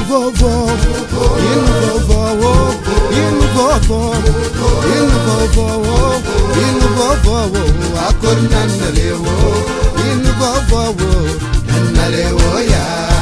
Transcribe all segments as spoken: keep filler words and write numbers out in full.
vovo, in vovo, in vovo, in vovo, in vovo, akornanalewo, in vovo, nanalewo ya.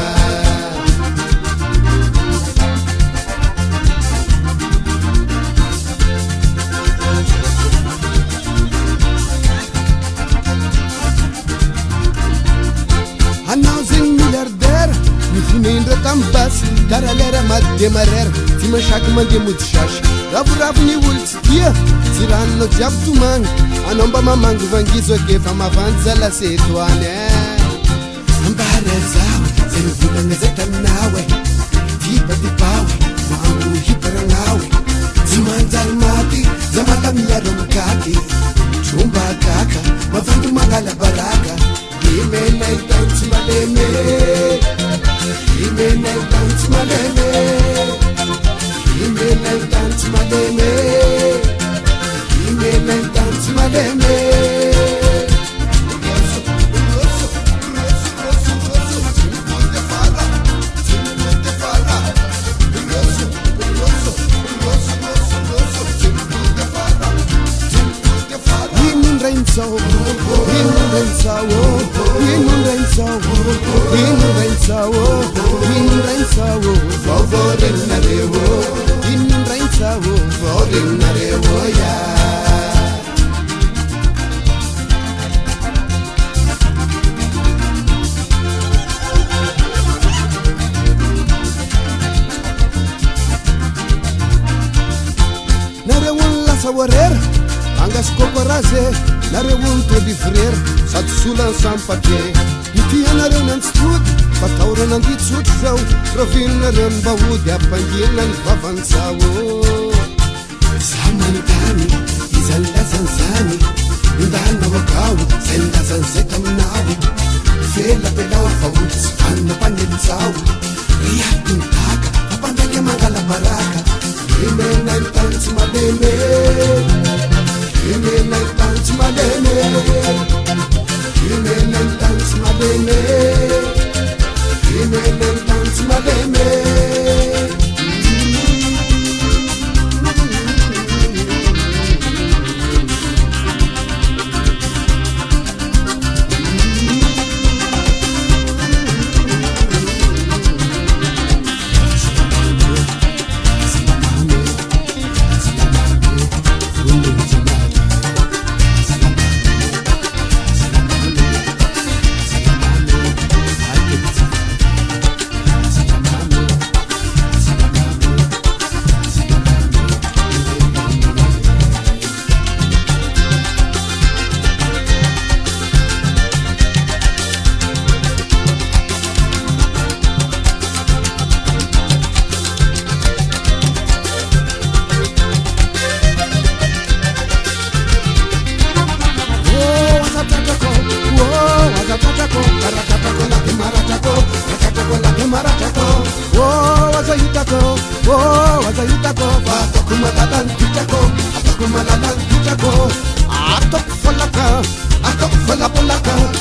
Announcing milliardaire, mi fune indra tambas, daralera mademarer, ti mashak mande mutshash. Rabu rabu ni wultia, tirano jabtumang, anomba mamang vangizo gefa mavanza la setwane. Ambara zawe, zenvula ngezeta nawe, tiba dipawe, maangu hipera nawe. Zimanza almati, zamata miyaro mkati, chumba kaka, mavandu magala baraka. Ime na dance maleme, ime na dance maleme, ime na dance maleme, ime na dance maleme. So, in rain so, in rain so, in rain so, in rain so, for in narewo, in rain so, for in narewo ya. Narewo la sawarer, angas kokoraze. Narewun to di frer, sat sulan sam papier. Iti anaren an stud, patauren an dit sut zau, provineren bawud ya pangilan vavansawo. Samantani, izalla zanzani, indana wakau, senda zanzetam nawi. Fela belau fawud, anna panilzau. Riyatun taka, apandake magala baraka. Imena intansi mademe. Ime na dance maleme, ime na dance maleme, ime na dance maleme. Atok falaka, atok falapolaka.